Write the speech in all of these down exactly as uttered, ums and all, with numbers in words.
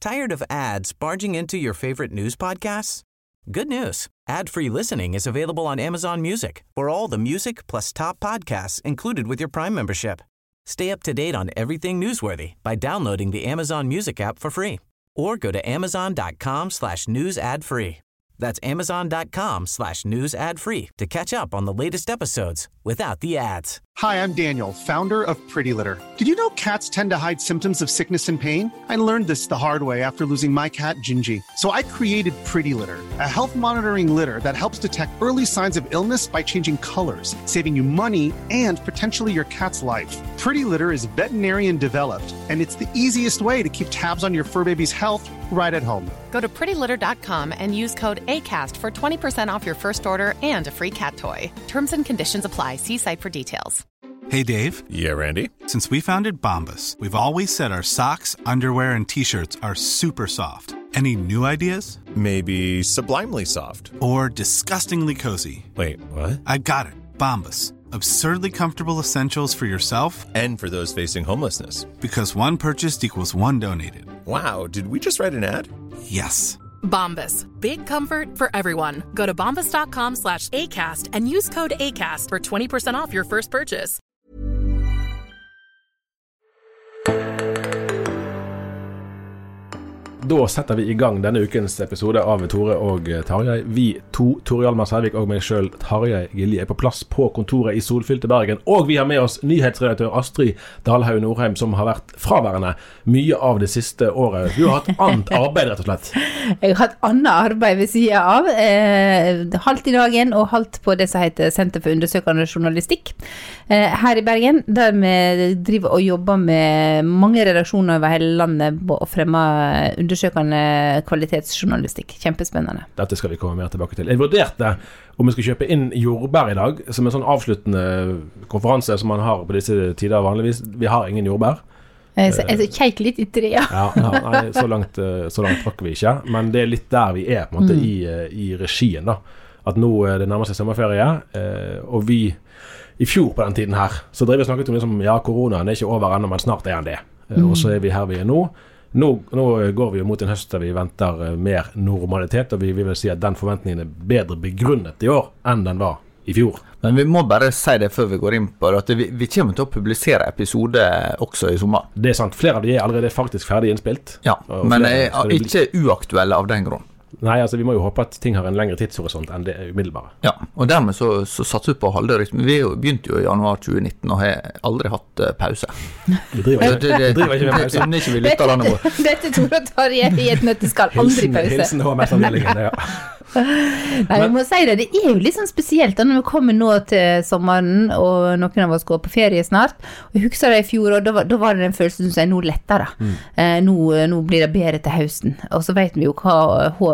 Tired of ads barging into your favorite news podcasts? Good news. Ad-free listening is available on Amazon Music for all the music plus top podcasts included with your Prime membership. Stay up to date on everything newsworthy by downloading the Amazon Music app for free or go to amazon.com slash news ad free. That's amazon.com slash news ad free to catch up on the latest episodes without the ads. Hi, I'm Daniel, founder of Pretty Litter. Did you know cats tend to hide symptoms of sickness and pain? I learned this the hard way after losing my cat, Gingy. So I created Pretty Litter, a health monitoring litter that helps detect early signs of illness by changing colors, saving you money and potentially your cat's life. Pretty Litter is veterinarian developed, and it's the easiest way to keep tabs on your fur baby's health right at home. Go to pretty litter dot com and use code ACAST for twenty percent off your first order and a free cat toy. Terms and conditions apply. See site for details. Hey, Dave. Yeah, Randy. Since we founded Bombas, we've always said our socks, underwear, and T-shirts are super soft. Any new ideas? Maybe sublimely soft. Or disgustingly cozy. Wait, what? I got it. Bombas. Absurdly comfortable essentials for yourself and for those facing homelessness. Because one purchased equals one donated. Wow, did we just write an ad? Yes. Bombas. Big comfort for everyone. Go to bombas.com slash ACAST and use code ACAST for twenty percent off your first purchase. Da setter vi i gang denne ukens episode av Tore og Tarjei. Vi to, Tore Hjalmar Sævik og meg selv, Tarjei Gilje, er på plass på kontoret i solfylte Bergen. Og vi har med oss nyhetsredaktør Astrid Dalhaug Nordheim, som har vært fraværende mye av det siste året. Du har hatt annet arbeid, rett og slett. Jeg har hatt annet arbeid ved siden av. Eh, halvt i dagen og halvt på det som heter Senter for undersøkende journalistikk. Eh, her i Bergen, der vi driver og jobber med mange redaksjoner over hele landet og fremmer undersøkende kvalitetsjournalistikk. Kjempespennende. Dette skal vi komme mer tilbake til. Jeg vurderte om vi skal kjøpe inn jordbær i dag, som en sånn avsluttende konferanse som man har på disse tider vanligvis. Vi har ingen jordbær. Jeg, jeg kjekk litt i tre, ja. ja, ja nei, så langt, så langt trakk vi ikke. Men det er litt der vi er, på en måte, mm. i, i regien da. At nå det nærmer seg sommerferie, og vi i fjor på den tiden her, så drev vi snakket om liksom, ja, koronaen er ikke over ennå, men snart er han det. Mm. Og så er vi her vi er nå. Nå, nå går vi jo mot en høst der vi venter mer normalitet, og vi vil si at den forventningen er bedre begrunnet i år enn den var i fjor. Men vi må bare si det før vi går inn på det, at vi, vi kommer til å publisere episode også i sommer. Det er sant, flere av de er allerede faktisk ferdig innspilt. Ja, men flere, er ikke uaktuelle av den grunn. Nei, altså vi må jo håpe at ting har en lengre tidshorisont enn det umiddelbare. Ja, og dermed så, så satser vi på å holde rytmen. Vi begynte jo i januar tjue nitten og har aldri hatt uh, pause. Vi driver, det, det, driver ikke med pause. Det er ikke vi lytter landet vår. Dette tror jeg tar jeg i et nøtteskall. Aldri pause. Hilsen H M S-avdelingen, ja. Nei, vi må si det, det er jo litt sånn spesielt da, når vi kommer nå til sommeren og noen av oss går på ferie snart, og jeg husker det i fjor, og da var, da var det den følelsen som sier, nå lettere mm. eh, nå, nå blir det bedre til høsten, og så vet vi jo hva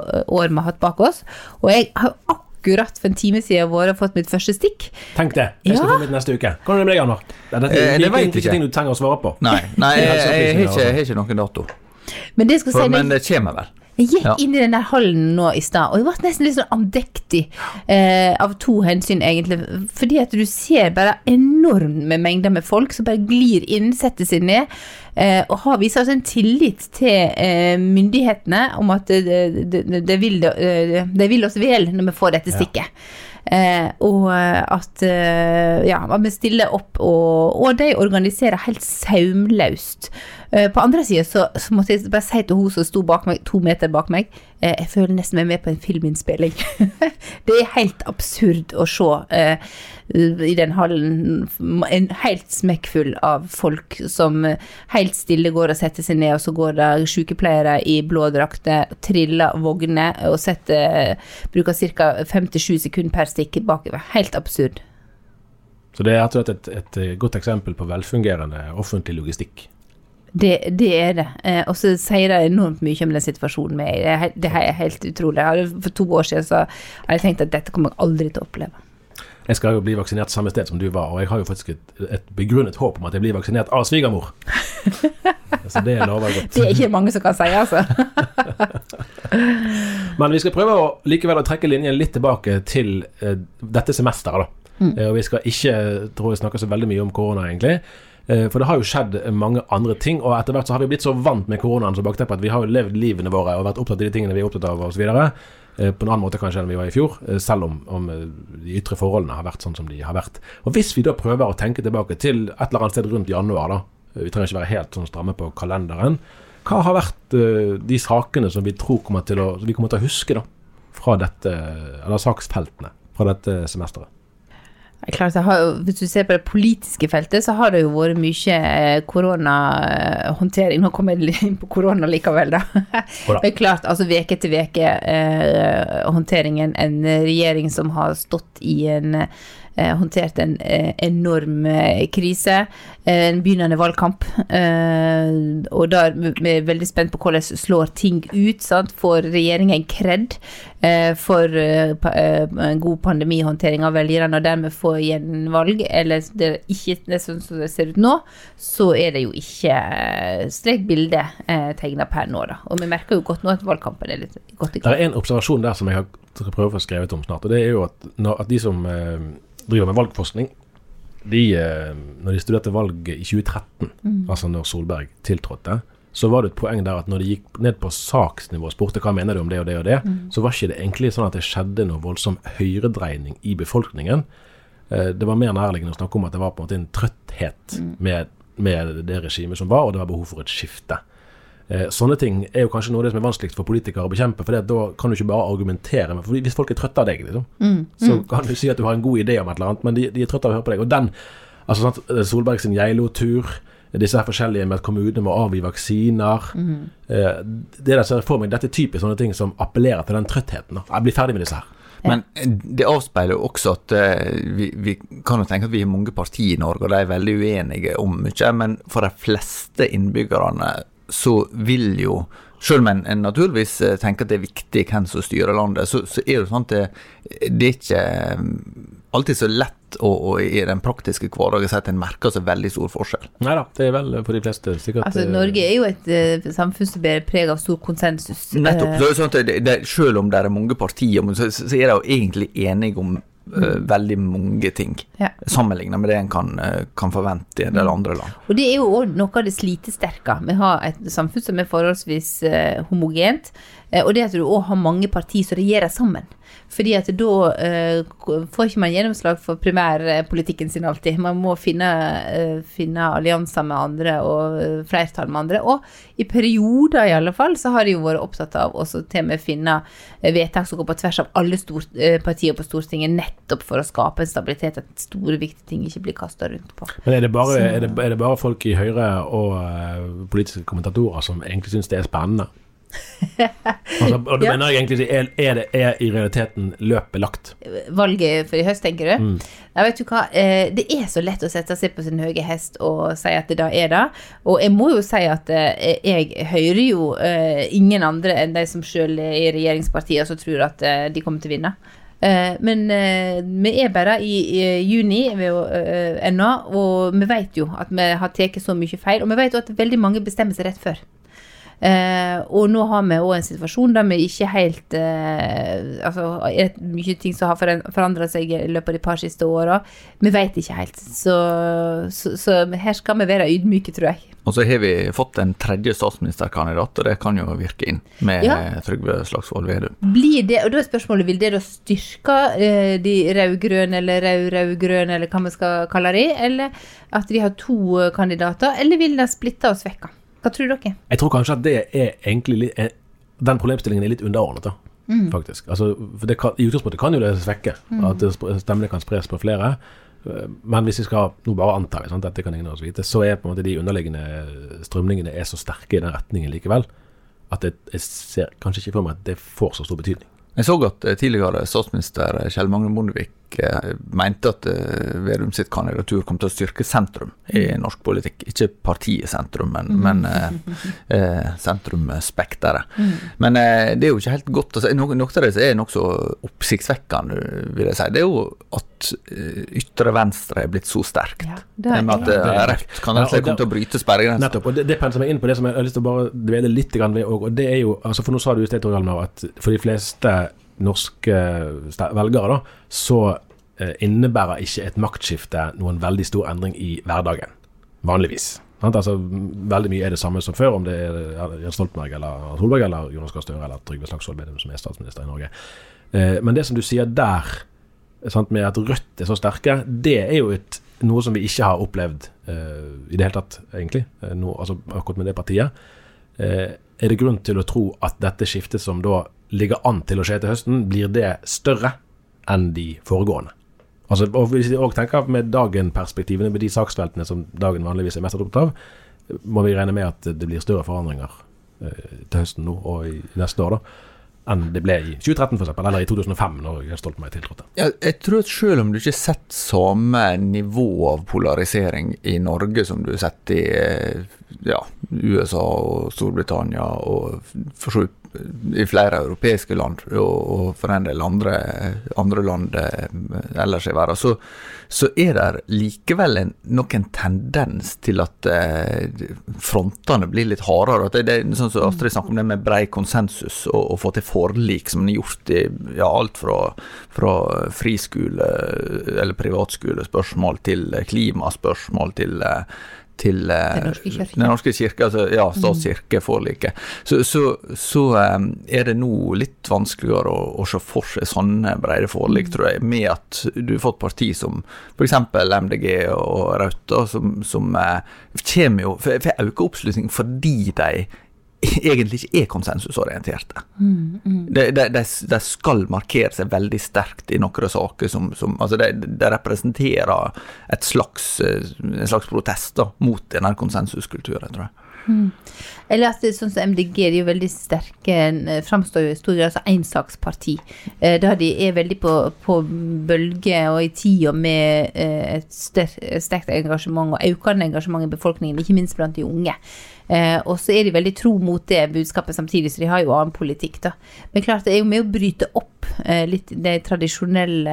år vi har hatt bak oss, og jeg har akkurat for en time siden vår har fått mitt første stikk. Tenk det, jeg skal ja. få mitt neste uke. Hvordan er det med deg, Anna? Dette er eh, det vet ikke ting du trenger å svare på. Nei, nei jeg, jeg, jeg, jeg, har ikke, ikke noen dato. Men det, skal for, si, men det kommer vel. Jeg gikk ja. inn i den der hallen nå i sted, og jeg var nesten litt sånn andektig eh, av to hensyn egentlig, fordi at du ser bare enorme mengder med folk som bare glir inn, setter seg ned, eh, og har vist oss en tillit til eh, myndighetene om at det, det, det, det, vil, det, det vil oss vel når vi får dette stikket. Ja. Eh, og at eh, ja, vi stiller opp og, og de organiserer helt saumløst. Eh, på andre siden så, så måtte jeg bare si til hun som stod bak meg, to meter bak meg, eh, jeg føler nesten meg med på en filminnspilling. Det er helt absurd å se eh, i den hallen en helt smekkfull av folk som helt stille går og setter seg ned, og så går det sykepleiere i blå drakter, triller vogne og setter, bruker cirka fem til sju sekunder per stikk bakover. Helt absurd. Så det er rett og slett et, et godt eksempel på velfungerende offentlig logistikk. Det, det er det. Eh, og så sier det enormt mye om den situasjonen med. Det, det er helt utrolig. Jeg hadde, for to år siden så hadde jeg tenkt at dette kommer jeg aldri til å oppleve. Jeg skal jo bli vaksinert samme sted som du var, og jeg har jo faktisk et, et begrunnet håp om at jeg blir vaksinert av svigermor. Så det lover godt. Det er ikke mange som kan si, altså. Men vi skal prøve å likevel å trekke linjen litt tilbake til uh, dette semesteret da. Mm. Uh, og vi skal ikke, tror jeg, snakke så veldig mye om korona egentlig. For det har jo skjedd mange andre ting, og etter hvert så har vi blitt så vant med koronaen som bakteppe at vi har jo levd livene våre og vært opptatt av de tingene vi er opptatt av og så videre, på en annen måte kanskje enn vi var i fjor, selv om, om de ytre forholdene har vært sånn som de har vært. Og hvis vi da prøver å tenke tilbake til et eller annet sted rundt januar da, vi trenger ikke være helt sånn stramme på kalenderen, hva har vært de sakene som vi tror kommer til å, vi kommer til å huske da, fra dette, eller saksfeltene fra dette semesteret? Klart, det har, hvis du ser på det politiske feltet, så har det jo vært mye koronahåndtering. Nå kommer jeg inn på korona likevel da. Det er klart, altså veke etter veke eh, håndteringen, en regjering som har stått i en eh, håndtert en eh, enorm eh, krise, eh, en begynnende valgkamp, eh, og da er vi veldig spent på hvordan slår ting ut, sant? Får regjeringen kred eh, for eh, pa, eh, en god pandemihåndtering av velgerne, og dermed får gjenvalg, eller det er ikke det sånn som det ser ut nå, så er det jo ikke strekt bilde eh, tegnet per nå da. Og vi merker jo godt nå at valgkampen er litt godt i gang. Det er en observasjon der som jeg har prøvd å få skrevet om snart, og det er jo at, når, at de som eh, driver med valgforskning, de, eh, når de studerte valget i tjue tretten, mm. altså når Solberg tiltrådte, så var det et poeng der at når de gikk ned på saksnivå og spurte hva mener du om det og det og det, mm. så var ikke det egentlig sånn at det skjedde noe voldsom høyredreining i befolkningen. Eh, det var mer nærliggende å snakke om at det var på en måte en trøtthet mm. med, med det regimet som var, og det var behov for et skifte. Eh, sånne ting er jo kanskje noe av det som er vanskeligst for politikere å bekjempe, for da kan du ikke bare argumentere med, for hvis folk er trøtte av deg, liksom, mm, mm. så kan du si at du har en god idé om et eller annet, men de, de er trøtte av å høre på deg. Og den, altså sånn Solberg sin Geilo-tur, disse her forskjellige med at kommunene må avgi vaksiner, mm. eh, det der ser jeg for meg, dette er typisk sånne ting som appellerer til den trøttheten. Da. Jeg blir ferdig med disse her. Men det avspeiler jo også at uh, vi, vi kan jo tenke at vi har mange partier i Norge, og de er veldig uenige om mye, men for de fleste innbyggerne så vil jo, selv om en, en naturligvis tenker at det er viktig hvem som styrer landet, så, så er det sånn at det, det er ikke alltid så lett å, å i den praktiske hverdagen si at en merker så veldig stor forskjell. Neida, det er vel for de fleste sikkert. Altså Norge er jo et uh, samfunn som er preget av stor konsensus. Nettopp, så er det sånn at det, det, selv om det er mange partier, så, så er de jo egentlig enige om Uh, veldig mange ting ja. Sammenlignet med det en kan, uh, kan forvente i en del andre land. Og det er jo også noe av det slitesterke. Vi har et samfunn som er forholdsvis uh, homogent, uh, og det at du også har mange partier som regjerer sammen. Fordi at da uh, får ikke man gjennomslag for primærpolitikken sin alltid. Man må finne, uh, finne allianser med andre og uh, flertall med andre. Og i perioder i alle fall så har de jo vært opptatt av også til og med finne uh, vedtak som går på tvers av alle stor, uh, partier på Stortinget, nettopp for å skape en stabilitet, at store viktige ting ikke blir kastet rundt på. Men er det bare, er det, er det bare folk i Høyre og uh, politiske kommentatorer som egentlig synes det er spennende? Altså, og du ja. mener jeg egentlig er, er det er i realiteten løpet lagt? Valget for i høst, tenker du? Mm. Jeg vet jo hva, eh, det er så lett å sette seg på sin høye hest og si at det da er det, og jeg må jo si at eh, jeg hører jo eh, ingen andre enn de som selv er i regjeringspartiet som tror at eh, de kommer til å vinne. Uh, men uh, vi er bare i, i juni ved, uh, ennå, og vi vet jo at vi har teket så mye feil, og vi vet jo at veldig mange bestemmer seg rett før. Uh, og nå har vi også en situasjon der vi ikke helt uh, altså er det mye ting som har forandret seg i løpet av de par siste årene. Vi vet ikke helt, så, så, så her skal vi være ydmyke, tror jeg. Og så har vi fått en tredje statsministerkandidat, og det kan jo virke inn med ja. Trygve Slagsvold Vedum. Blir det, og da er spørsmålet, vil det da styrke uh, de rød-grønne eller rød-rød-grønne eller hva vi skal kalle det, eller at vi har to uh, kandidater, eller vil det splitte og svekke? Hva tror dere? Jeg tror kanskje at det er egentlig er, den problemstillingen er litt underordnet da, mm. faktisk. Altså, for det kan, i utgangspunktet kan jo det svekke, mm. at stemmene kan spres på flere, men hvis vi skal nå bare anta det, dette kan ingen av oss vite, så er på en måte de underliggende strømningene er så sterke i den retningen likevel, at jeg, jeg ser kanskje ikke for meg at det får så stor betydning. Jeg så at tidligere statsminister Kjell Magne Bondevik mente at Vedum sitt kandidatur kom til å styrke sentrum i norsk politikk. Ikke partiet sentrum, men, mm. men eh, sentrumspekteret. Mm. Men eh, det er jo ikke helt godt å si. Noe, noe av det er nok så oppsiktsvekkende, vil jeg si. Det er jo at ytre venstre er blitt så sterkt. Ja, det er med at det er rett. Kan det komme til å bryte sperregrenser. Nettopp, og det, det penser meg inn på det som jeg har lyst til å bare dvele litt grann ved, og det er jo, altså for nå sa du i stedet, Hjalmar, at for de fleste norske velgere da, så eh, innebærer ikke et maktskifte noen veldig stor endring i hverdagen. vanligvis. Altså, veldig mye er det samme som før, om det er Jens Stoltenberg eller Solberg eller Jonas Gahr Støre eller Trygve Slagsvold Vedum som er statsminister i Norge. Eh, men det som du sier der, sant, med at Rødt er så sterke, det er jo et, noe som vi ikke har opplevd eh, i det hele tatt, egentlig, eh, nå, altså akkurat med det partiet. Eh, er det grunn til å tro at dette skiftet som da ligger an til å skje til høsten, blir det større enn de foregående? Altså, og hvis vi også tenker med dagen-perspektivene, med de saksfeltene som dagen vanligvis er mest opptatt av, må vi regne med at det blir større forandringer eh, til høsten nå og i neste år da, enn det ble i tjue tretten for eksempel, eller i to tusen og fem når Jens Stoltenberg tiltrådte. Ja, jeg tror at selv om du ikke sett samme nivå av polarisering i Norge som du sett i ja, U S A og Storbritannia og for så vidt i flere europeiske land og, og for en del andre, andre land ellers i verden, så, så er det likevel en, noen tendens til at eh, frontene blir litt hardere. At det, det er sånn som Astrid snakker om det med brei konsensus og, og få til forlik som er gjort i ja, alt fra, fra friskole eller privatskole-spørsmål til klimaspørsmål til til Den norske kirke. Den norske kirke, altså, ja, statskirkeforliket. Så, så, så um, er det nå litt vanskeligere å, å se for seg sånne brede forlik, tror jeg, med at du har fått parti som for eksempel M D G og Raudt, som, som uh, kommer jo, for, for øke oppslutning fordi de egentlig ikke er konsensusorienterte. Mm, mm. De, de, de, de skal markere seg veldig sterkt i noen saker som, som altså de, de representerer et slags, en slags protest da, mot denne konsensuskulturen, tror jeg. Mm. Eller at det, sånn som M D G, de er jo veldig sterke, fremstår jo i stor grad som ensaksparti, eh, da de er veldig på, på bølge og i tida med eh, et sterkt, sterkt engasjement og økende engasjement i befolkningen, ikke minst blant de unge. Eh, og så er de veldig tro mot det budskapet samtidig, så de har jo annen politikk da. Men klart, det er jo med å bryte opp eh, litt de tradisjonelle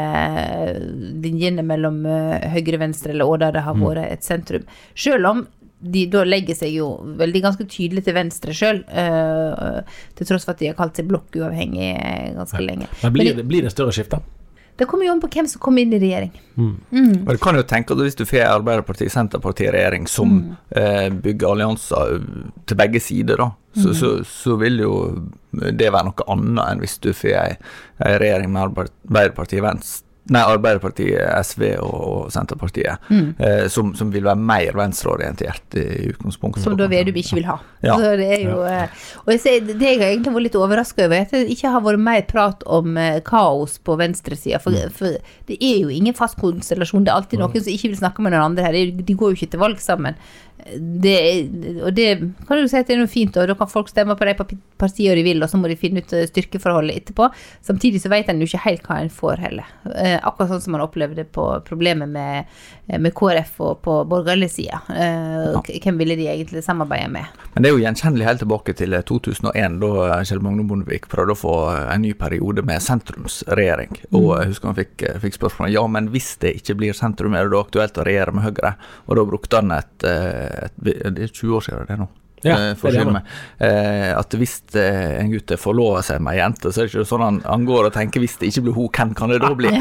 linjene mellom eh, høyre, venstre eller der det har vært et sentrum. Selv om de da legger seg jo veldig ganske tydelig til venstre selv, uh, til tross for at de har kalt seg blokkuavhengig ganske ja. lenge. Men blir, Men det, blir det større skifte? Det kommer jo om på hvem som kommer inn i regjering. Mm. Mm. Og du kan jo tenke at hvis du får Arbeiderpartiet, Senterparti-regjering som mm. eh, bygger allianser til begge sider, da, så, mm. så, så vil jo det være noe annet enn hvis du får en regjering med Arbeiderpartiet, Venstre, Nei, Arbeiderpartiet, S V og Senterpartiet, mm. eh, som, som vil være mer venstreorientert i utgangspunktet. Som da Vedum ikke vil ha. Ja. Så det er jo, ja. Og jeg ser, det jeg egentlig var litt overrasket over, at det ikke har vært mer prat om eh, kaos på venstresiden, for, mm. for det er jo ingen fast konstellasjon, det er alltid noen som ikke vil snakke med noen andre her, de går jo ikke til valg sammen. Det, og det kan du si at det er noe fint, og da kan folk stemme på de partier de vil, og så må de finne ut styrkeforholdet etterpå. Samtidig så vet en jo ikke helt hva en får heller. Eh, akkurat sånn som man opplevde på problemet med, med K R F og på borgerlig side. Eh, ja. Hvem ville de egentlig samarbeide med? Men det er jo gjenkjennelig helt tilbake til to tusen og en, da Kjell Magne Bondevik prøvde å få en ny periode med sentrumsregjering. Mm. Og jeg husker han fikk, fikk spørsmålet, ja, men hvis det ikke blir sentrum, er det da aktuelt å regjere med Høyre? Og da brukte han et Et, det er tjue år siden det nå ja, for det meg. Eh, at hvis eh, en gutt forlover seg med en jente, så er det ikke sånn han, han går og tenker hvis det ikke blir hun, hvem kan det da bli?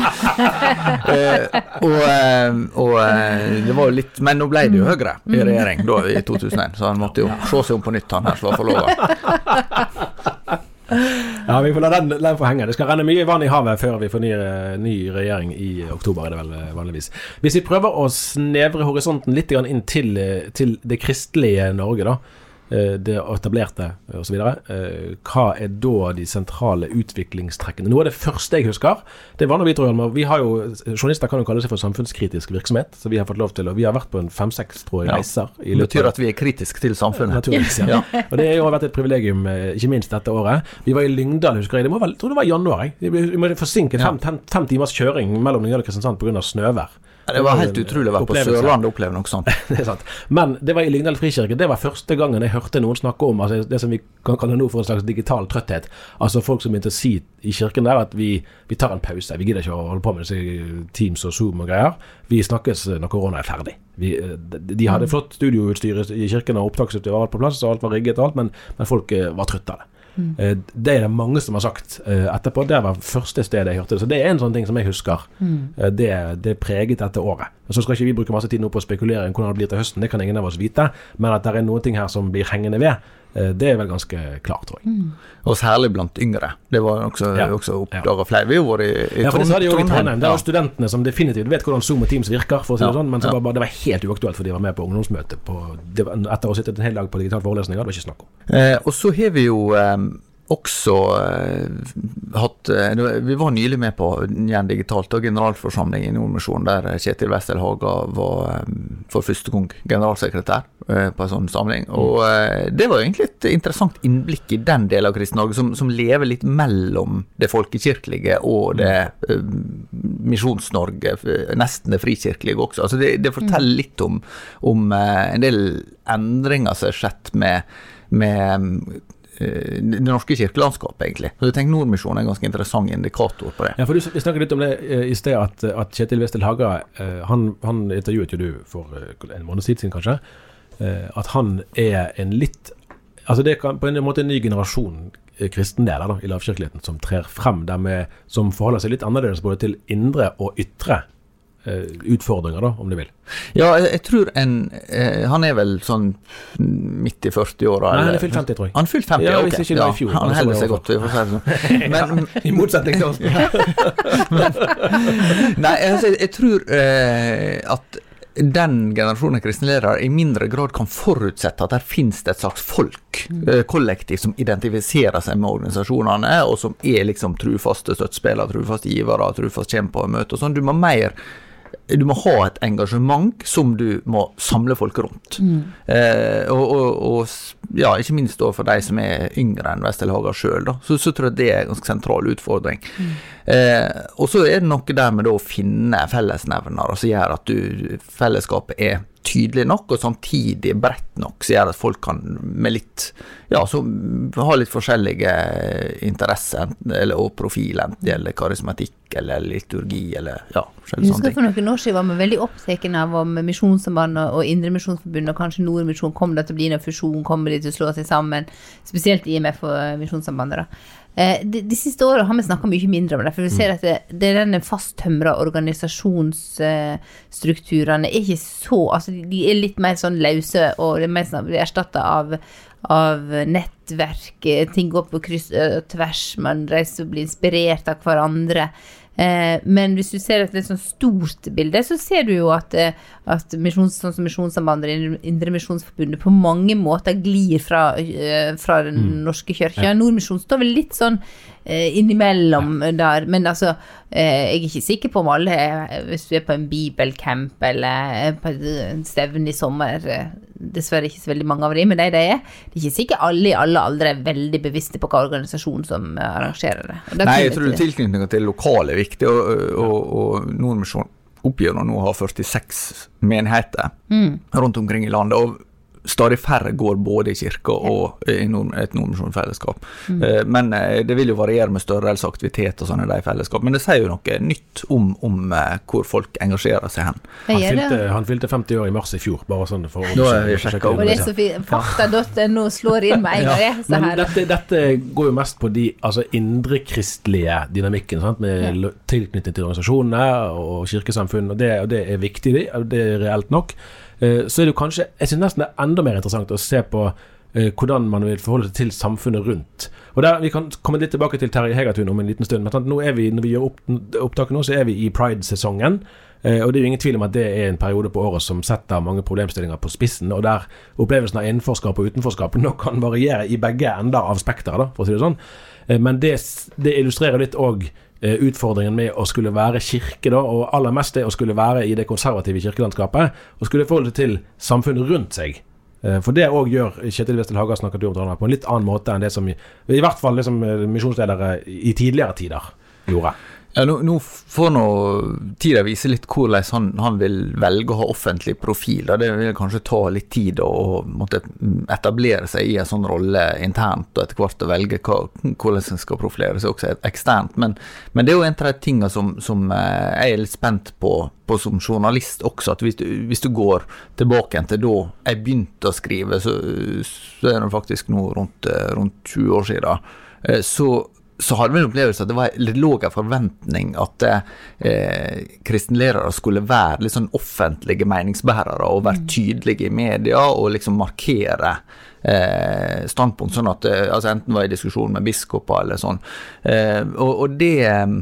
eh, og og eh, det var jo litt, men nå ble det jo Høyre i regjering da i to tusen og en, så han måtte jo se seg om på nytt, han her som var forlover. Ja, vi får la den, den få henge. Det skal renne mye vann i havet før vi får ny, ny regjering i oktober, er det vel vanligvis. Hvis vi prøver å snevre horisonten litt inn til, til det kristelige Norge da, det etablerte og så videre, hva er da de sentrale utviklingstrekkene? Noe av det første jeg husker, det var når vi tror, vi har jo, journalister kan jo kalle seg for samfunnskritisk virksomhet, så vi har fått lov til, og vi har vært på en fem-seks, tror jeg, reiser. Ja, det betyr at vi er kritiske til samfunnet. Naturligvis, ja. ja. Og det har jo vært et privilegium, ikke minst dette året. Vi var i Lyngdal, husker jeg, det må vel, jeg tror det var i januar, jeg. Vi må forsinke fem, fem, fem timers kjøring mellom Lyngdal og Kristiansand på grunn av snøvær. Ja, det var helt utrolig å være på Sørlandet og oppleve noe sånt. Det er sant. Men det var i Lyngdal Frikirke, det var første gangen jeg hørte noen snakke om altså det som vi kan kalle nå for en slags digital trøtthet. Altså folk som begynte å si i kirken der at vi, vi tar en pause, vi gidder ikke å holde på med disse Teams og Zoom og greier. Vi snakkes når korona er ferdig. Vi, de hadde flott studioutstyr i kirken og opptaksutstyr og alt på plass, og alt var rigget og alt, men, men folk var trøtte av det. Mm. Eh, det er det mange som har sagt eh, etterpå. Det var første stedet jeg hørte det. Så det er en sånn ting som jeg husker. Mm. Eh, det, det preget dette året. Og så skal ikke vi bruke masse tid nå på å spekulere om hvordan det blir til høsten. Det kan ingen av oss vite. Men at det er noen ting her som blir hengende ved, det er vel ganske klart, tror jeg. Mm. Og særlig blant yngre. Det var også, ja. også oppdaget flere. Vi har vært i, i ja, for det sa de jo i Trondheim. Det er jo ja. studentene som definitivt vet hvordan Zoom og Teams virker, for å si det ja. sånn, men så ja. var det var helt uaktuelt for de var med på ungdomsmøte på, det var, etter å ha sittet en hel dag på digital forelesning, det var ikke snakk om. Eh, og så har vi jo eh, også eh, hatt, eh, vi var nylig med på igjen digitalt og generalforsamling i Nordmisjonen, der Kjetil Wessel Haga var eh, for første gang generalsekretær eh, på en sånn samling, og eh, det var egentlig et interessant innblikk i den delen av Kristen-Norge som, som lever litt mellom det folkekirkelige og det eh, Misjons-Norge, nesten det frikirkelige også. Altså det, det forteller litt om, om eh, en del endringer som har skjedd med, med det norske kirkelandskapet egentlig. Så jeg tenker Nordmisjonen er en ganske interessant indikator på det. Ja, for du, vi snakket litt om det uh, i sted, at, at Kjetil Wessel Haga, uh, han, han intervjuet jo du for uh, en måned siden kanskje, uh, at han er en litt, altså det er på en måte en ny generasjon kristendeler da, i lavkirkeligheten som trer frem der med, som forholder seg litt annerledes både til indre og ytre uh, utfordringer da, om du vil. Ja, jeg, jeg tror en, eh, han er vel sånn midt i førti-åra. Nei, han er fylt femti, tror jeg. Han er fylt femti, ja, ok. Hvis ikke det var i fjor. Ja, han holder seg godt, vi får si det sånn. Men, I motsetning til oss. Nei, altså, jeg tror eh, at den generasjonen kristenledere i mindre grad kan forutsette at der finnes det et slags folk, eh, kollektiv, som identifiserer seg med organisasjonene, og som er liksom trufaste støttspillere, trufaste givere, trufast kommer på møte og sånn. Du må mer du må ha et engasjement som du må samle folk rundt. Mm. Eh, og, og, og ja, ikke minst da for de som er yngre enn Wessel Haga selv, da. Så, så tror jeg det er en ganske sentral utfordring. Mm. Eh, og så er det noe der med da å finne fellesnevner, som gjør at du, fellesskapet er tydelig nok, og samtidig bredt nok, så gjør at folk kan med litt, ja, så ha litt forskjellige interesser, eller, og profiler, enten det gjelder karismatikk, eller liturgi, eller ja, forskjellige sånne ting. For noen år siden var vi veldig opptatt av om Misjonssambandet og Indre Misjonsforbund, og kanskje Nordmisjon, kommer det til å bli en fusjon, kommer de til å slå seg sammen, spesielt I M F og Misjonssambandet da. De, de siste årene har vi snakket mye mindre om det, for vi ser at det, det er denne fasttømrede organisasjonsstrukturene er ikke så, altså de er litt mer sånn løse, og det er mer sånn, de er erstattet av, av nettverk, ting går på kryss og tvers, man reiser og blir inspirert av hverandre. Eh, men hvis du ser et litt sånn stort bilde, så ser du jo at, at misjons, sånn som Misjonssambandet, Indre Misjonsforbundet på mange måter glir fra, fra den mm. norske kirken. Ja. Nordmisjon står vel litt sånn eh, innimellom ja. Der, men altså eh, jeg er ikke sikker på om alle, hvis du er på en bibelcamp eller på en stevne I sommer, dessverre ikke så veldig mange av dem, men det det er, det er ikke sikkert alle I alle aldre er veldig bevisste på hva organisasjon som arrangerer det. Nei, jeg tror tilknytningen til lokale er viktig, og, og, og Nordmisjon oppgir nå å ha førtiseks menigheter mm. rundt omkring I landet, og stadig færre går både I kirke og I nord, et Nordmisjonfellesskap. Mm. Men det vil jo variere med størrelse og aktivitet og sånne der fellesskap, men det sier jo noe nytt om, om hvor folk engasjerer seg hen. Han fylte, han fylte femti år I mars I fjor, bare sånn for å da er vi sjekket opp. Og det er så fint, fakta.no slår inn med en gang. Men dette, dette går jo mest på de altså, indre-kristelige dynamikken, sant? Med ja. Tilknytning til organisasjonene og kirkesamfunn, og det, og det er viktig, og det er reelt nok. Så er det jo kanskje, jeg synes nesten det er enda mer interessant å se på uh, hvordan man vil forholde seg til samfunnet rundt. Og der, vi kan komme litt tilbake til Terje Hegertun om en liten stund, men sant, nå er vi, når vi gjør opp, opptaket nå, så er vi I Pride-sesongen, uh, og det er jo ingen tvil om at det er en periode på året som setter mange problemstillinger på spissen, og der opplevelsen av innenforskap og utenforskap nok kan variere I begge ender av spekteret, da, for å si det sånn. Uh, men det, det illustrerer litt også utfordringen med å skulle være kirke da, og aller mest det å skulle være I det konservative kirkelandskapet, og skulle forholde seg til samfunnet rundt seg. For det også gjør Kjetil Wessel Haga snakket om på en litt annen måte enn det som I hvert fall liksom, misjonsledere I tidligere tider gjorde. Ja, nå, nå får nå tida vise litt hvordan han, han vil velge å ha offentlig profil. Da. Det vil kanskje ta litt tid å måtte etablere seg i en sånn rolle internt, og etter hvert å velge hva, hvordan han skal profilere seg også eksternt. Men, men det er jo en av de tingene som, som jeg er litt spent på, på som journalist også, at hvis du, hvis du går tilbake til da jeg begynte å skrive, så, så er det faktisk nå rundt, rundt tjue år siden, så så hadde vi en opplevelse at det var litt låg forventning at eh, kristenlærere skulle være litt sånn offentlige meningsbærere og være tydelige i media og liksom markere eh, standpunkt, sånn at eh, altså enten var i diskusjon med biskoper eller sånn. Eh, og, og det eh,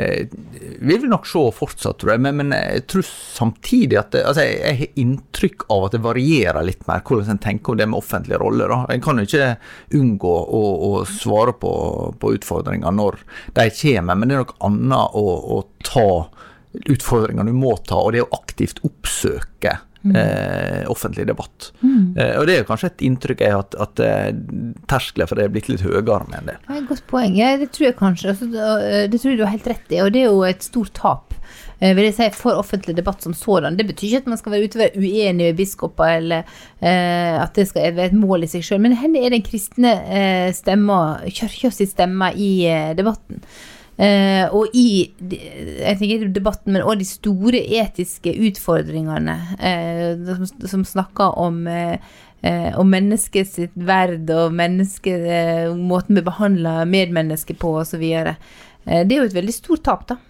vil vi nok se fortsatt, tror jeg, men, men jeg tror samtidig at det, altså jeg, jeg har inntrykk av at det varierer litt mer hvordan en tenker om det med offentlige roller. Da. En kan jo ikke unngå å, å svare på, på utfordringer når de kommer, men det er nok annet å, å ta utfordringer du må ta, og det er å aktivt oppsøke Mm. Eh, offentlig debatt. Mm. Eh, og det er kanskje et inntrykk er at, at eh, terskler for det er blitt litt høyere med det. Det er et godt poeng. Ja, det tror jeg kanskje. Altså, det tror jeg du har helt rett i, og det er jo et stort tap. Eh, vil jeg si, for offentlig debatt som sådan. Det betyr ikke at man skal være ute og være uenig med biskoper, eller eh, at det skal være et mål i seg selv. Men henne er den kristne eh, stemma, kirkens stemma i eh, debatten. Uh, og i jeg tenker debatten, men også de store etiske utfordringene uh, som, som snakker om uh, uh, om menneskets verd og menneske, uh, måten vi behandler medmennesker på og så videre. Uh, det er jo et veldig stort tap da.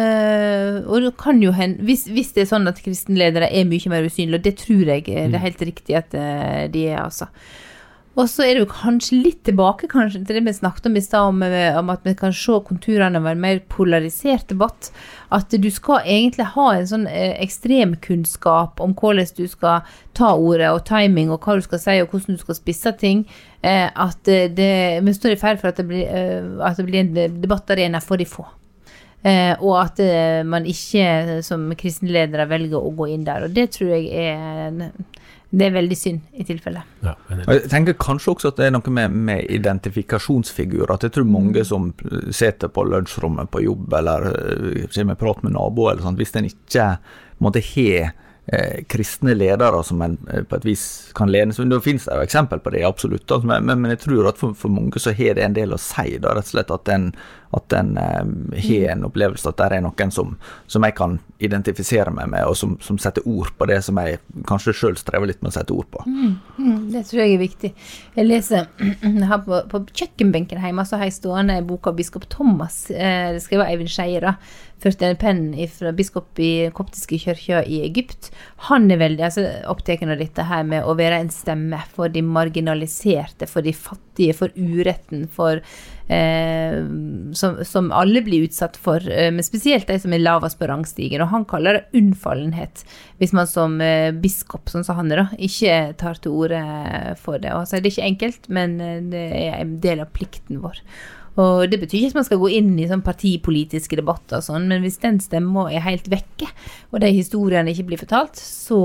Uh, og det kan jo hen, hvis, hvis det er sånn at kristenledere er mye mer usynlige, og det tror jeg det er helt riktig at uh, de er altså. Og så er det jo kanskje litt tilbake kanskje, til det vi snakket om i sted, om, om at vi kan se konturene av en mer polarisert debatt, at du skal egentlig ha en sånn eh, ekstrem kunnskap om hvordan du skal ta ordet og timing, og hva du skal si, og hvordan du skal spisse ting, eh, at det, vi står i ferd for at det blir, eh, at det blir en debattarena for de få. Eh, og at eh, man ikke som kristenledere velger å gå inn der, og det tror jeg er... Det er veldig synd i tilfelle. Ja, jeg tenker kanskje også at det er noe med, med identifikasjonsfigurer, at jeg tror mange som sitter på lunsjrommet på jobb, eller kommer og prater med naboer, eller sånt, hvis den ikke måtte ha eh, kristne ledere som en eh, på et vis kan lene, så det finnes det jo eksempel på det, absolutt, altså, men, men jeg tror at for, for mange så har det en del å si, da, rett og slett at den at den eh, har en opplevelse at det er noen som, som jeg kan identifisere meg med, og som, som setter ord på det som jeg kanskje selv strever litt med å sette ord på. Mm, mm, det tror jeg er viktig. Jeg leser her på, på kjøkkenbenken hjemme, så har jeg stående en bok av biskop Thomas, eh, det skrev Eivind Skeie da, først en penn fra biskop i koptiske kirker i Egypt. Han er veldig altså, opptatt av dette her med å være en stemme for de marginaliserte, for de fattige, for uretten, for Eh, som, som alle blir utsatt for, eh, men spesielt de som er lavest på rangstigen, og han kaller det unnfallenhet hvis man som eh, biskop, sånn som han er da, ikke tar til ordet for det. Og altså, det er ikke enkelt, men det er en del av plikten vår. Og det betyr ikke at man skal gå inn i sånn partipolitiske debatter og sånn, men hvis den stemmen er helt vekke, og de historiene ikke blir fortalt, så,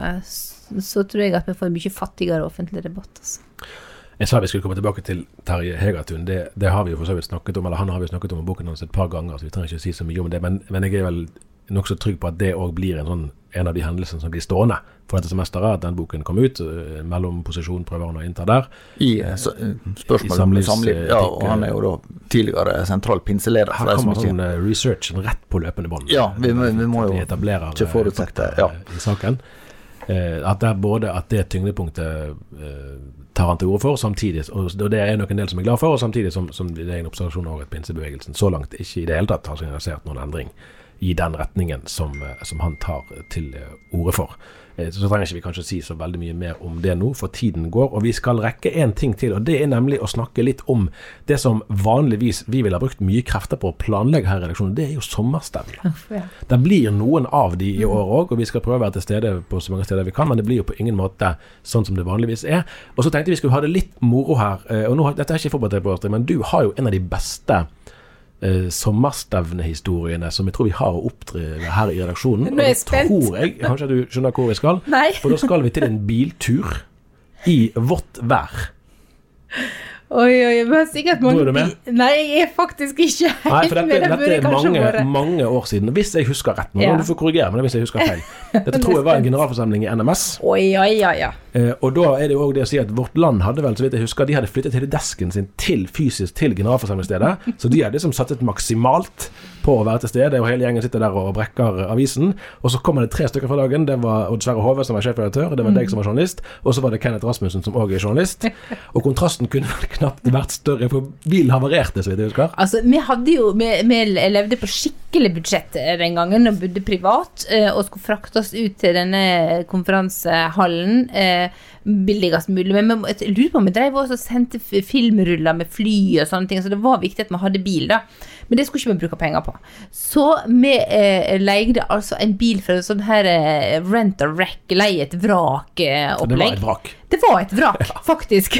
så tror jeg at vi får en mye fattigere offentlig debatt, altså. Jeg sa vi skulle komme tilbake til Terje Hegertun, det, det har vi jo for så vidt snakket om, eller han har vi snakket om i boken hans et par ganger, så vi trenger ikke si så mye om det, men, men jeg er vel nok så trygg på at det også blir en, sånn, en av de hendelsene som blir stående for dette semesteret, at den boken kom ut, mellom posisjon prøver han å innta der. I så, spørsmål om samliv, ja, og han er jo da tidligere sentral pinseleder. Her kommer sånn research rett på løpende bånd. Ja, vi, vi, vi må jo ikke forutsette ja. I saken. At det er både at det tyngdepunktet tar han til ord for, samtidig, og det er nok en del som er glad for, og samtidig som, som det er en observasjon av at pinsebevegelsen så langt ikke i det hele tatt har signalisert noen endring i den retningen som, som han tar til ordet for. Så trenger ikke vi kanskje si så veldig mye mer om det nå, for tiden går, og vi skal rekke en ting til, og det er nemlig å snakke litt om det som vanligvis vi vil ha brukt mye krefter på å planlegge her i redaksjonen, det er jo sommerstevner. Ja. Det blir noen av de i år også, og vi skal prøve å være til stede på så mange steder vi kan, men det blir jo på ingen måte sånn som det vanligvis er. Og så tenkte vi skulle ha det litt moro her, og nå, dette er ikke forberedt på Astrid, men du har jo en av de beste Uh, sommerstevnehistoriene som jeg tror vi har å oppdrive her i redaksjonen. Nå er jeg spent. Og tror jeg, kanskje du skjønner hvor vi skal? Nei. For da skal vi til en biltur i vått vær. Oi, oi, men sikkert mange... Nå er du med? Nei, jeg er faktisk ikke helt Nei, for dette, med, det dette burde er kanskje mange, vært. mange år siden. Hvis jeg husker rett nå, Ja. du får korrigere meg hvis jeg husker feil. Dette tror jeg var en generalforsamling i N M S. Oi, oi, oi, ja. Eh, og da er det jo også det å si at vårt land hadde vel, så vidt jeg husker, de hadde flyttet hele desken sin til fysisk til generalforsamlingsstedet, så de hadde liksom satset maksimalt på å være til stede, og hele gjengen sitter der og brekker avisen, og så kommer det tre stykker fra dagen. Det var Odd Sverre Hove som var sjefredaktør, det var deg som var journalist, og så var det Kenneth Rasmussen som også er journalist, og kontrasten kunne vel knapt vært større, for bilen havarerte, så vidt jeg husker. Altså, vi hadde jo, vi, vi levde på skikkelig budsjett den gangen, og bodde privat, eh, og skulle frakte oss ut til denne konferansehallen, eh, billigast mulig, men vi, jeg lurer på om vi drev også og sendte f- filmruller med fly og sånne ting, så det var viktig at vi hadde bil da, men det skulle ikke vi bruke penger på. Så vi eh, leide altså en bil for en sånn her eh, rent a wreck, leie et vrak eh, opplegg. Det var et vrak. Det var et vrak, faktisk.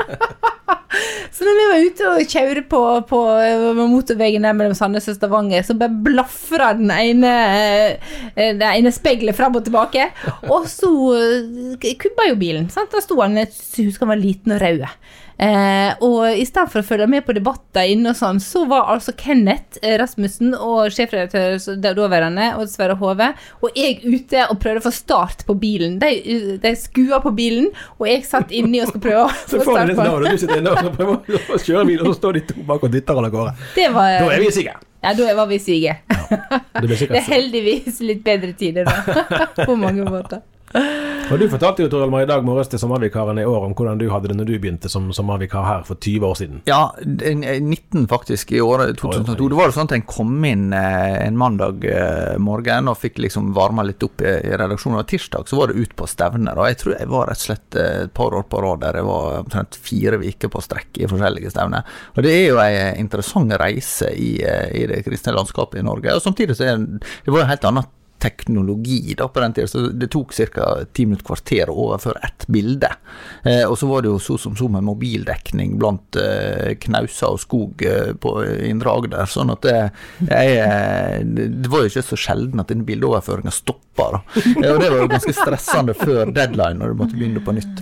Så når vi var ute og kjøre på, på motorveien der mellom Sandnes og Stavanger, så bare blaffra den ene, eh, det ene speglet frem og tilbake, og så eh, kubba jo bilen, sant? Da stod han, jeg husker han var liten og rød. Eh, og i stedet for å følge med på debatter inne og sånn, så var altså Kenneth eh, Rasmussen og sjefredaktør så det daværende, og Sverre Hove, og jeg ute og prøvde å få start på bilen. De, de skua på bilen, og jeg satt inni og skulle prøve å Så få får start du litt på. navn, og du sitter inne og prøver å kjøre bil, og så står de to bak og dytter alle gårde. Det var, Da er vi sikre. ja, da var vi syke. Det blir Det sikkert er heldigvis litt bedre tider da, på mange måter. Og du fortalte jo, Tor Hjalmar, i dag morges til sommervikaren i år om hvordan du hadde det når du begynte som sommervikar her for tyve år siden. Ja, nitten faktisk i året to tusen og to. Det var sånn at jeg kom inn eh, en mandag eh, morgen og fikk liksom varma litt opp i, i redaksjonen. Og tirsdag så var det ut på stevner, og jeg tror jeg var rett og slett eh, et par år på rad der jeg var omtrent fire veker på strekk i forskjellige stevner. Og det er jo en interessant reise i, eh, i det kristne landskapet i Norge, og samtidig så er det, det var jo helt annet teknologi da på den tiden, så det tok cirka ti minutter kvarter å overføre ett bilde. Eh, og så var det jo så som så med mobildekning blant eh, knauser og skog eh, på Indre Agder, sånn at det, jeg, det, det var jo ikke så sjelden at denne bildeoverføringen stoppet da. Eh, og det var jo ganske stressende før deadline når du måtte begynne på nytt.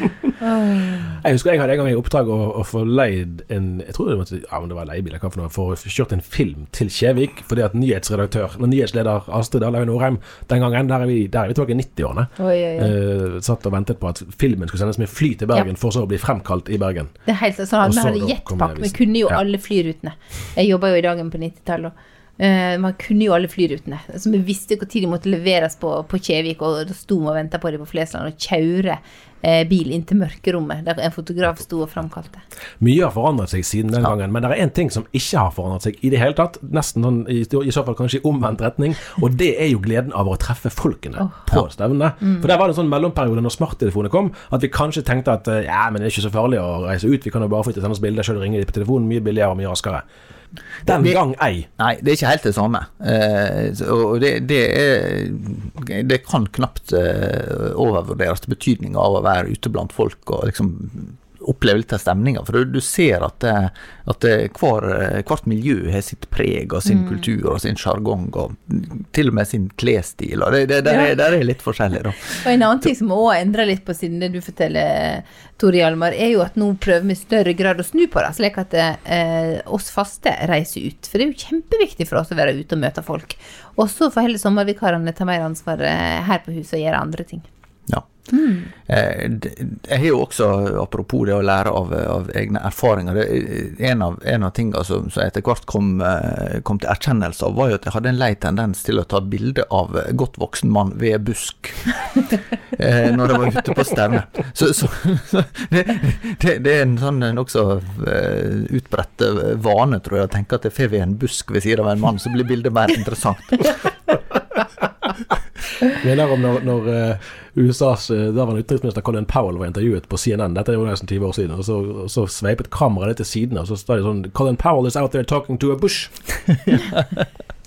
Jeg husker jeg hadde en gang i oppdrag å, å få leid en, jeg tror det var, ja, men det var leiebil, for noe, for å få kjørt en film til Kjevik, fordi at nyhetsredaktør, nyhetsleder Astrid Dahlhaug Norheim, den gangen, der er vi, der er vi tilbake i nitti-årene, Oi, oi, oi. eh, satt og ventet på at filmen skulle sendes med fly til Bergen, Ja. for så å bli fremkalt i Bergen. Det er helt sånn, Og vi så hadde da kom jetpack, det vi visst. kunne jo Ja. alle flyrutene. Jeg jobbet jo i dagen på nittitallet, og uh, man kunne jo alle flyrutene. Så vi visste hvor tid de måtte leveres på, på Kjevik, og da sto vi og ventet på det på Flesland, og kjøre uh, bil inn til mørkerommet, der en fotograf sto og fremkalte. Mye har forandret seg siden den gangen, men det er en ting som ikke har forandret seg i det hele tatt, nesten sånn, i, i så fall kanskje i omvendt retning, og det er jo gleden av å treffe folkene Oh. på stevnene. For der var det en sånn mellomperiode når smarttelefoner kom, at vi kanskje tenkte at eh, ja, men det er ikke så farlig å reise ut, vi kan jo bare få ut et sånt bilde, selv ringe de på telefonen, mye billigere og mye raskere. Den Det- gang ei. Nei, det er ikke helt det samme. Eh, så- og det, det, er, det kan knapt eh, overvurderes til betydningen av å være ute blant folk og liksom oppleve litt av stemningen, for du, du ser at, det, at det, hver, hvert miljø har sitt preg og sin mm. kultur og sin jargong og til og med sin klesstil, og det, det der, er, der er litt forskjellig da. Og en annen ting som også endrer litt på siden det du forteller, Tor Hjalmar, er jo at nå prøver vi i større grad å snu på det, slik at eh, oss faste reiser ut, for det er jo kjempeviktig for oss å være ute og møte folk. Og så får heller sommervikarene ta mer ansvar eh, her på huset og gjøre andre ting. Ja. Mm. Eh, det, jeg har jo også, apropos det å lære av, av egne erfaringer, det, en, av, en av tingene som, som etter hvert kom, kom til erkjennelse av, var jo at jeg hadde en lei tendens til å ta bilde av godt voksen mann ved busk eh, når jeg var ute på stevne. Så, så, så det, det, det er en sånn nokså uh, utbredt vane, tror jeg, å tenke at jeg får ved en busk ved siden av en mann, så blir bildet mer interessant. Vi er der om når, når uh, U S A's uh, daværende utenriksminister Colin Powell var intervjuet på C N N, dette er jo nesten tyve år siden, og så, og så sveipet kameraet litt til siden, og så står det sånn, Colin Powell is out there talking to a bush.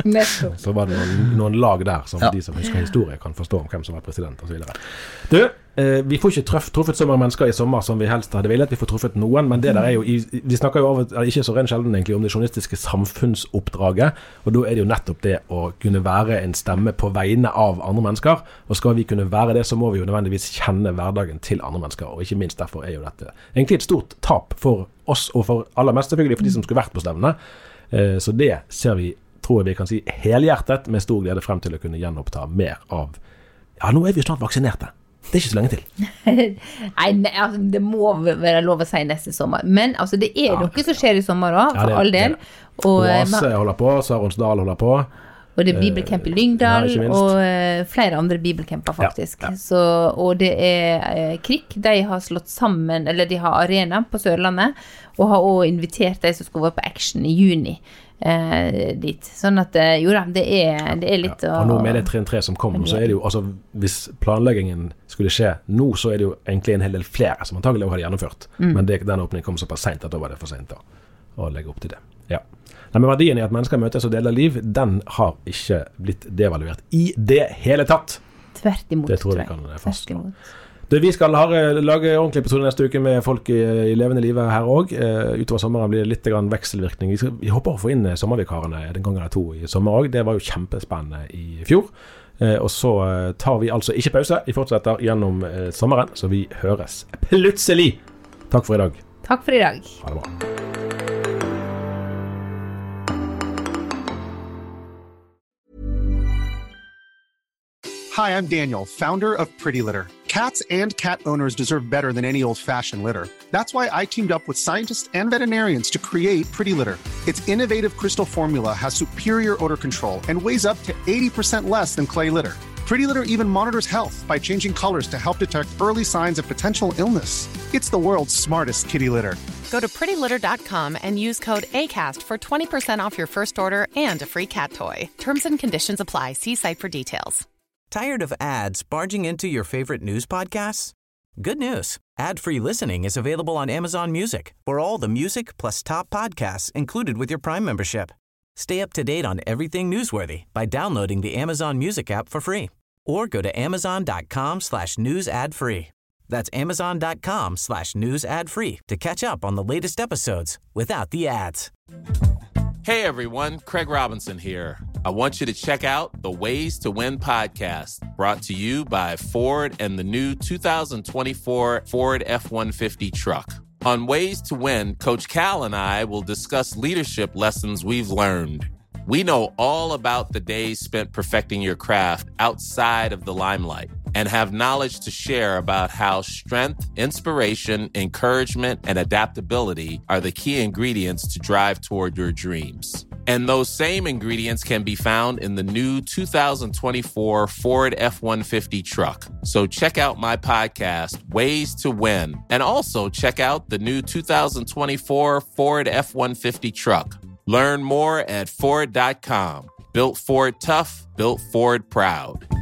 Så var det noen, noen lag der, som ja. De som husker historie kan forstå om hvem som var president, og så videre. Du, eh, vi får ikke trøff, truffet så mange mennesker i sommer som vi helst hadde villet. Vi får truffet noen, men det der er jo i, vi snakker jo av, ikke så rent sjelden egentlig om det journalistiske samfunnsoppdraget, og da er det jo nettopp det å kunne være en stemme på vegne av andre mennesker, og skal vi kunne være det, så må vi jo nødvendigvis kjenne hverdagen til andre mennesker, og ikke minst derfor er jo dette egentlig et stort tap for oss, og for aller mest selvfølgelig for de som skulle vært på stevnene. Eh, så det ser vi, tror jeg vi kan si, helhjertet med stor glede frem til å kunne gjenoppta mer av. Ja, nå er vi jo snart vaksinerte. Det er ikke så lenge til. Nei, ne, altså, det må være lov å si neste sommer. Men altså, det er ja, noe som skjer i sommer da, for ja, det, all del. Og Oase holder på, Saronsdal holder på. Og det er Bibelcamp i Lyngdal, ja, og uh, flere andre bibelcamper faktisk. Ja, ja. Så, og det er uh, Krik, de har slått sammen, eller de har arena på Sørlandet, og har også invitert de som skal være på action i juni. Eh, dit. Sånn at jo da, det er, det er litt ja, og nå med det tre tre som kom, så er det jo, altså hvis planleggingen skulle skje nå, så er det jo egentlig en hel del flere som antagelig også hadde gjennomført, mm. men det, den åpningen kom såpass sent at da var det for sent da, å legge opp til det. Ja. Nei, men verdien i at mennesker møtes og deler liv, den har ikke blitt devaluert i det hele tatt. Tvert imot, det tror jeg kan fastslå. Det, vi skal ha, lage ordentlig episode neste uke med folk i, i levende livet her også. Uh, utover sommeren blir det litt grann vekselvirkning. Vi, skal, vi håper å få inn sommervikarene den gangen eller to i sommer også. Det var jo kjempespennende i fjor. Uh, og så uh, tar vi altså ikke pause. Vi fortsetter gjennom uh, sommeren, så vi høres plutselig. Takk for i dag. Takk for i dag. Ha det bra. Hi, I'm Daniel, founder of Pretty Litter. Cats and cat owners deserve better than any old-fashioned litter. That's why I teamed up with scientists and veterinarians to create Pretty Litter. Its innovative crystal formula has superior odor control and weighs up to eighty percent less than clay litter. Pretty Litter even monitors health by changing colors to help detect early signs of potential illness. It's the world's smartest kitty litter. Go to pretty litter dot com and use code ACAST for twenty percent off your first order and a free cat toy. Terms and conditions apply. See site for details. Tired of ads barging into your favorite news podcasts? Good news. Ad-free listening is available on Amazon Music for all the music plus top podcasts included with your Prime membership. Stay up to date on everything newsworthy by downloading the Amazon Music app for free or go to amazon.com slash news ad free. That's amazon.com slash news ad free to catch up on the latest episodes without the ads. Hey everyone, Craig Robinson here. I want you to check out the Ways to Win podcast, brought to you by Ford and the new two thousand twenty-four Ford F one fifty truck. On Ways to Win, Coach Cal and I will discuss leadership lessons we've learned. We know all about the days spent perfecting your craft outside of the limelight and have knowledge to share about how strength, inspiration, encouragement, and adaptability are the key ingredients to drive toward your dreams. And those same ingredients can be found in the new two thousand twenty-four Ford F one fifty truck. So check out my podcast, Ways to Win, and also check out the new two thousand twenty-four Ford F one fifty truck. Learn more at Ford dot com. Built Ford tough, built Ford proud.